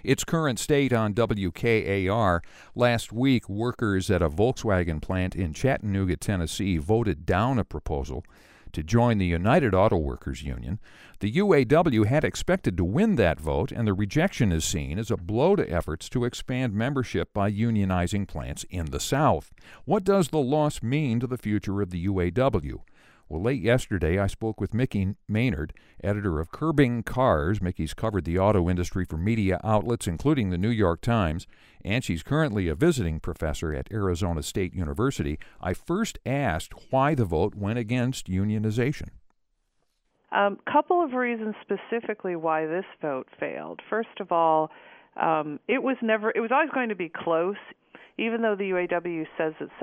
Its current state on WKAR. Last week, workers at a Volkswagen plant in Chattanooga, Tennessee, voted down a proposal to join the United Auto Workers Union. The UAW had expected to win that vote, and the rejection is seen as a blow to efforts to expand membership by unionizing plants in the South. What does the loss mean to the future of the UAW? Well, late yesterday, I spoke with Mickey Maynard, editor of Curbing Cars. Mickey's covered the auto industry for media outlets, including the New York Times, and she's currently a visiting professor at Arizona State University. I first asked why the vote went against unionization. Couple of reasons specifically why this vote failed. First of all, it was always going to be close, even though the UAW says that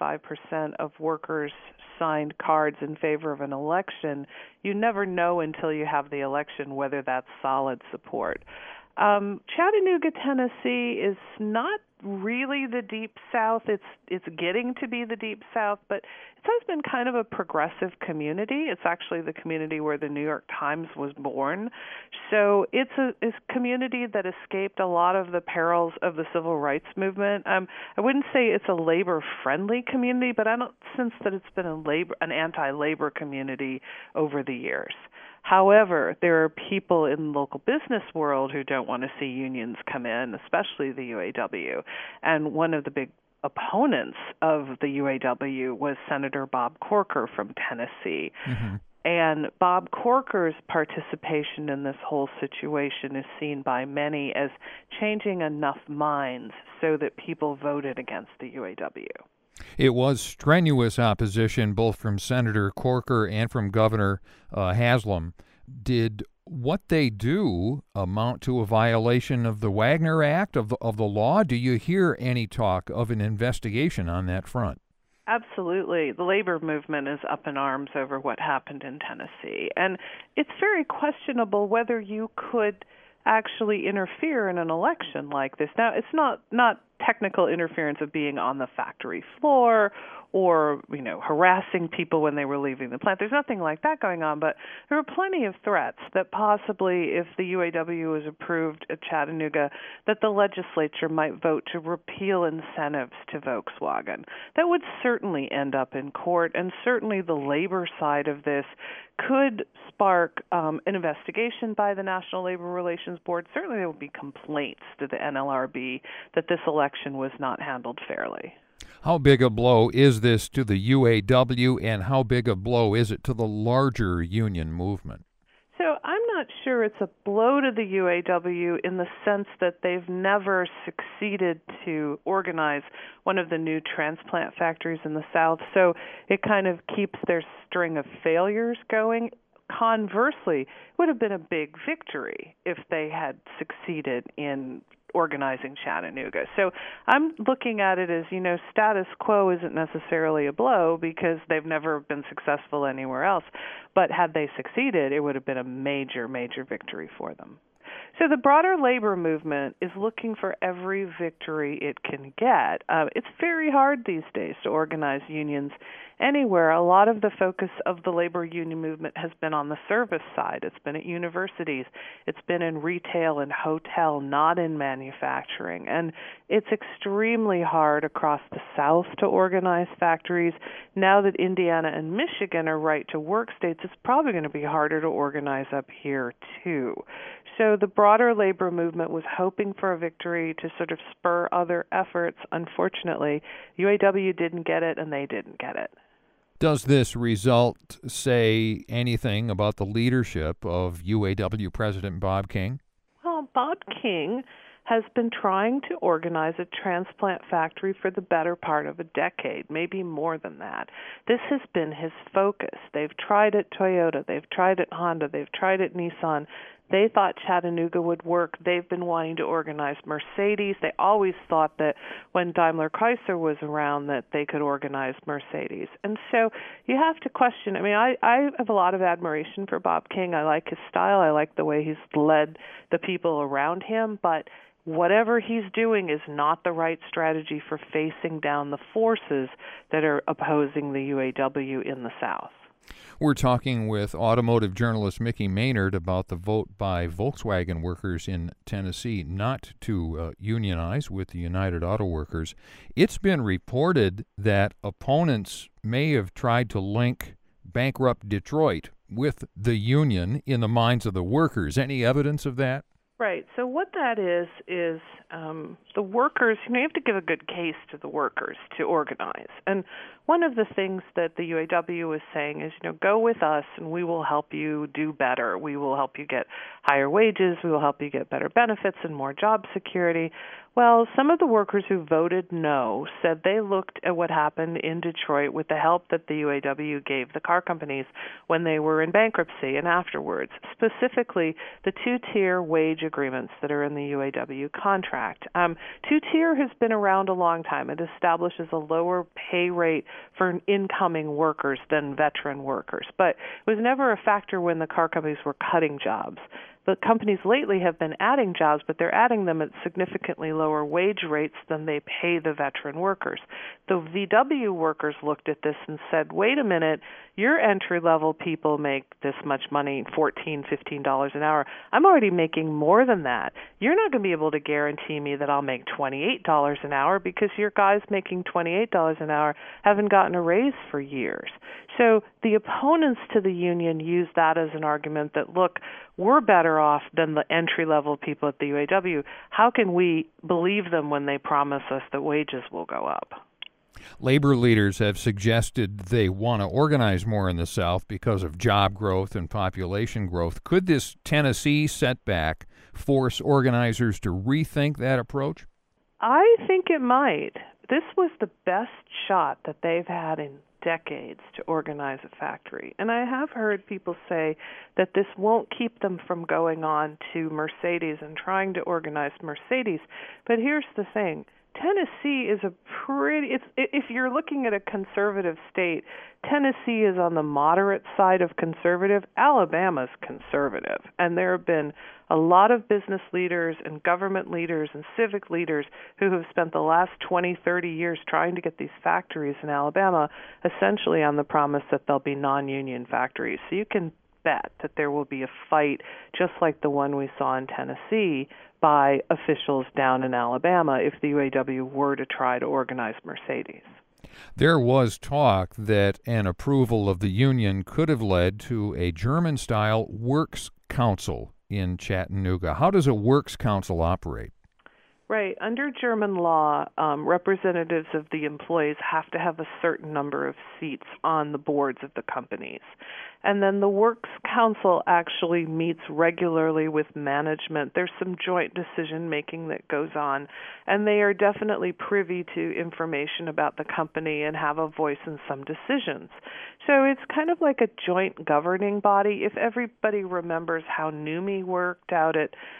75% of workers signed cards in favor of an election. You never know until you have the election whether that's solid support. Chattanooga, Tennessee is not really the Deep South. It's getting to be the Deep South, but it's always been kind of a progressive community. It's actually the community where the New York Times was born. So it's a community that escaped a lot of the perils of the civil rights movement. I wouldn't say it's a labor-friendly community, but I don't sense that it's been an anti-labor community over the years. However, there are people in the local business world who don't want to see unions come in, especially the UAW. And one of the big opponents of the UAW was Senator Bob Corker from Tennessee. Mm-hmm. And Bob Corker's participation in this whole situation is seen by many as changing enough minds so that people voted against the UAW. It was strenuous opposition both from Senator Corker and from Governor Haslam. Did what they do amount to a violation of the Wagner Act, of the law? Do you hear any talk of an investigation on that front? Absolutely. The labor movement is up in arms over what happened in Tennessee. And it's very questionable whether you could actually interfere in an election like this. Now, it's not technical interference of being on the factory floor or, harassing people when they were leaving the plant. There's nothing like that going on, but there were plenty of threats that possibly if the UAW was approved at Chattanooga, that the legislature might vote to repeal incentives to Volkswagen. That would certainly end up in court, and certainly the labor side of this could spark an investigation by the National Labor Relations Board. Certainly there would be complaints to the NLRB that this election was not handled fairly. How big a blow is this to the UAW, and how big a blow is it to the larger union movement? So I'm not sure it's a blow to the UAW in the sense that they've never succeeded to organize one of the new transplant factories in the South, so it kind of keeps their string of failures going. Conversely, it would have been a big victory if they had succeeded in organizing Chattanooga. So I'm looking at it as, status quo isn't necessarily a blow because they've never been successful anywhere else. But had they succeeded, it would have been a major, major victory for them. So the broader labor movement is looking for every victory it can get. It's very hard these days to organize unions anywhere. A lot of the focus of the labor union movement has been on the service side. It's been at universities. It's been in retail and hotel, not in manufacturing. And it's extremely hard across the South to organize factories. Now that Indiana and Michigan are right-to-work states, it's probably going to be harder to organize up here, too. So the broader labor movement was hoping for a victory to sort of spur other efforts. Unfortunately, UAW didn't get it, and they didn't get it. Does this result say anything about the leadership of UAW President Bob King? Well, Bob King has been trying to organize a transplant factory for the better part of a decade, maybe more than that. This has been his focus. They've tried at Toyota, they've tried at Honda, they've tried at Nissan. They thought Chattanooga would work. They've been wanting to organize Mercedes. They always thought that when Daimler Chrysler was around that they could organize Mercedes. And so you have to question. I have a lot of admiration for Bob King. I like his style. I like the way he's led the people around him. But whatever he's doing is not the right strategy for facing down the forces that are opposing the UAW in the South. We're talking with automotive journalist Mickey Maynard about the vote by Volkswagen workers in Tennessee not to unionize with the United Auto Workers. It's been reported that opponents may have tried to link bankrupt Detroit with the union in the minds of the workers. Any evidence of that? Right. So what that is the workers, you have to give a good case to the workers to organize. And one of the things that the UAW is saying is, go with us and we will help you do better. We will help you get higher wages. We will help you get better benefits and more job security. Well, some of the workers who voted no said they looked at what happened in Detroit with the help that the UAW gave the car companies when they were in bankruptcy and afterwards, specifically the two-tier wage agreements that are in the UAW contract. Two-tier has been around a long time. It establishes a lower pay rate for incoming workers than veteran workers, but it was never a factor when the car companies were cutting jobs. The companies lately have been adding jobs, but they're adding them at significantly lower wage rates than they pay the veteran workers. The VW workers looked at this and said, wait a minute, your entry-level people make this much money, $14, $15 an hour. I'm already making more than that. You're not going to be able to guarantee me that I'll make $28 an hour because your guys making $28 an hour haven't gotten a raise for years. So the opponents to the union use that as an argument that, look, we're better off than the entry-level people at the UAW. How can we believe them when they promise us that wages will go up? Labor leaders have suggested they want to organize more in the South because of job growth and population growth. Could this Tennessee setback force organizers to rethink that approach? I think it might. This was the best shot that they've had in decades to organize a factory. And I have heard people say that this won't keep them from going on to Mercedes and trying to organize Mercedes. But here's the thing. Tennessee is if you're looking at a conservative state, Tennessee is on the moderate side of conservative. Alabama's conservative. And there have been a lot of business leaders and government leaders and civic leaders who have spent the last 20, 30 years trying to get these factories in Alabama, essentially on the promise that they'll be non-union factories. So you can bet that there will be a fight just like the one we saw in Tennessee by officials down in Alabama if the UAW were to try to organize Mercedes. There was talk that an approval of the union could have led to a German-style works council in Chattanooga. How does a works council operate? Right. Under German law, representatives of the employees have to have a certain number of seats on the boards of the companies. And then the Works Council actually meets regularly with management. There's some joint decision-making that goes on, and they are definitely privy to information about the company and have a voice in some decisions. So it's kind of like a joint governing body. If everybody remembers how NUMMI worked out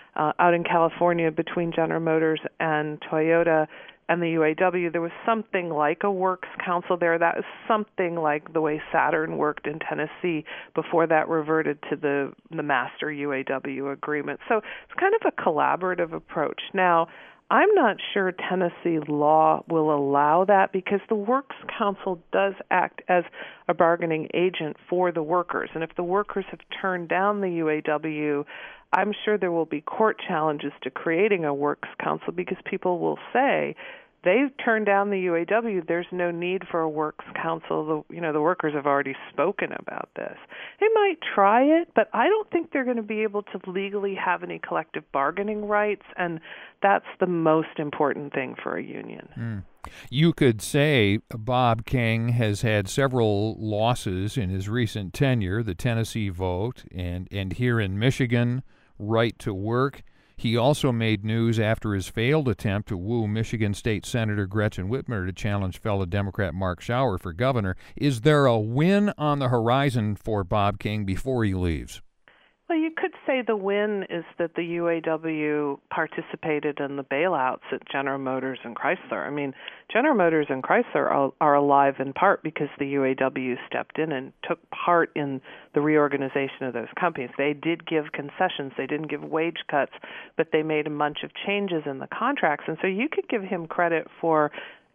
in California between General Motors and Toyota and the UAW, there was something like a works council there. That is something like the way Saturn worked in Tennessee before that reverted to the master UAW agreement. So it's kind of a collaborative approach. Now, I'm not sure Tennessee law will allow that because the Works Council does act as a bargaining agent for the workers. And if the workers have turned down the UAW, I'm sure there will be court challenges to creating a Works Council because people will say, they've turned down the UAW. There's no need for a Works Council. The workers have already spoken about this. They might try it, but I don't think they're going to be able to legally have any collective bargaining rights, and that's the most important thing for a union. You could say Bob King has had several losses in his recent tenure, the Tennessee vote, and here in Michigan, right to work. He also made news after his failed attempt to woo Michigan State Senator Gretchen Whitmer to challenge fellow Democrat Mark Schauer for governor. Is there a win on the horizon for Bob King before he leaves? Well, you could say the win is that the UAW participated in the bailouts at General Motors and Chrysler. I mean, General Motors and Chrysler are alive in part because the UAW stepped in and took part in the reorganization of those companies. They did give concessions. They didn't give wage cuts, but they made a bunch of changes in the contracts. And so you could give him credit for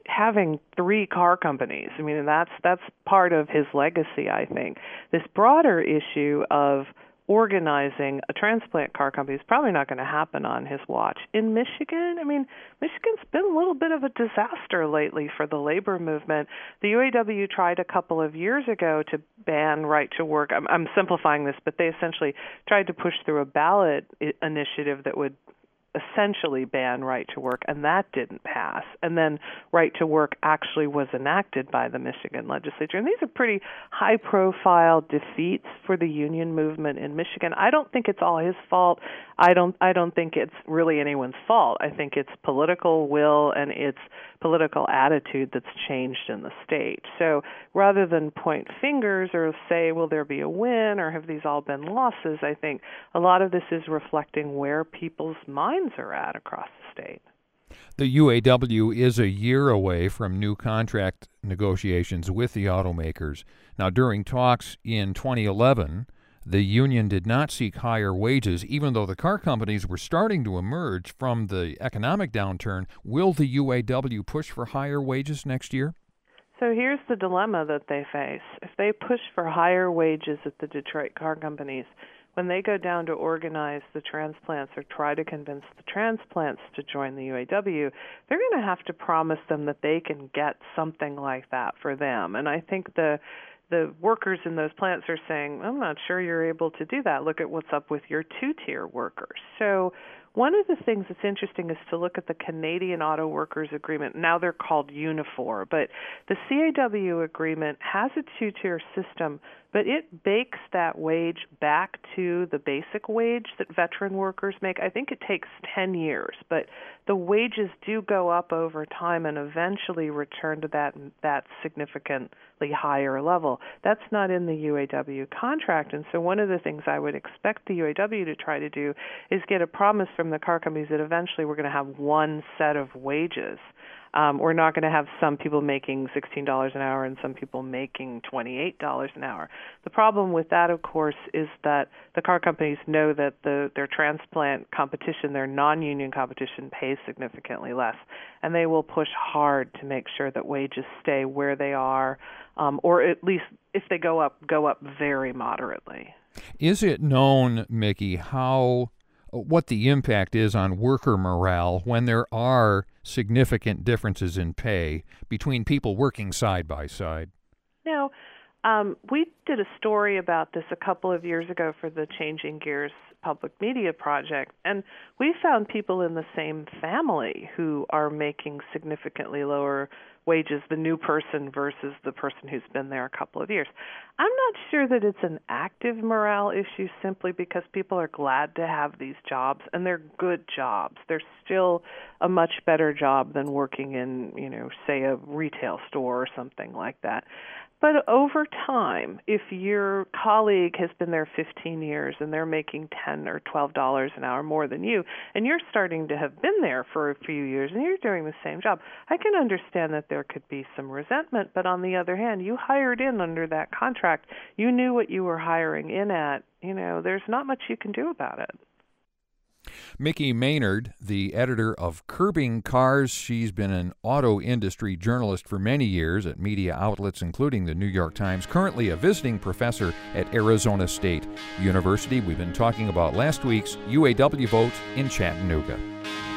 having 3 car companies. I mean, that's part of his legacy, I think. This broader issue of organizing a transplant car company is probably not going to happen on his watch. In Michigan, I mean, Michigan's been a little bit of a disaster lately for the labor movement. The UAW tried a couple of years ago to ban right to work. I'm simplifying this, but they essentially tried to push through a ballot initiative that would essentially ban right to work, and that didn't pass. And then right to work actually was enacted by the Michigan legislature. And these are pretty high-profile defeats for the union movement in Michigan. I don't think it's all his fault. I don't think it's really anyone's fault. I think it's political will and it's political attitude that's changed in the state. So rather than point fingers or say, will there be a win or have these all been losses, I think a lot of this is reflecting where people's minds are at across the state. The UAW is a year away from new contract negotiations with the automakers. Now, during talks in 2011, the union did not seek higher wages, even though the car companies were starting to emerge from the economic downturn. Will the UAW push for higher wages next year? So here's the dilemma that they face. If they push for higher wages at the Detroit car companies, when they go down to organize the transplants or try to convince the transplants to join the UAW, they're going to have to promise them that they can get something like that for them. And I think the workers in those plants are saying, I'm not sure you're able to do that. Look at what's up with your two-tier workers. So one of the things that's interesting is to look at the Canadian Auto Workers Agreement. Now they're called Unifor, but the CAW agreement has a two-tier system, but it bakes that wage back to the basic wage that veteran workers make. I think it takes 10 years, but the wages do go up over time and eventually return to that significantly higher level. That's not in the UAW contract, and so one of the things I would expect the UAW to try to do is get a promise from the car companies that eventually we're going to have one set of wages. We're not going to have some people making $16 an hour and some people making $28 an hour. The problem with that, of course, is that the car companies know that their transplant competition, their non-union competition, pays significantly less, and they will push hard to make sure that wages stay where they are, or at least if they go up very moderately. Is it known, Mickey, what the impact is on worker morale when there are significant differences in pay between people working side by side? No. We did a story about this a couple of years ago for the Changing Gears Public Media Project, and we found people in the same family who are making significantly lower wages, the new person versus the person who's been there a couple of years. I'm not sure that it's an active morale issue simply because people are glad to have these jobs, and they're good jobs. They're still a much better job than working in, say a retail store or something like that. But over time, if your colleague has been there 15 years and they're making $10 or $12 an hour more than you, and you're starting to have been there for a few years and you're doing the same job, I can understand that there could be some resentment. But on the other hand, you hired in under that contract. You knew what you were hiring in at. There's not much you can do about it. Mickey Maynard, the editor of Curbing Cars. She's been an auto industry journalist for many years at media outlets, including the New York Times, currently a visiting professor at Arizona State University. We've been talking about last week's UAW vote in Chattanooga.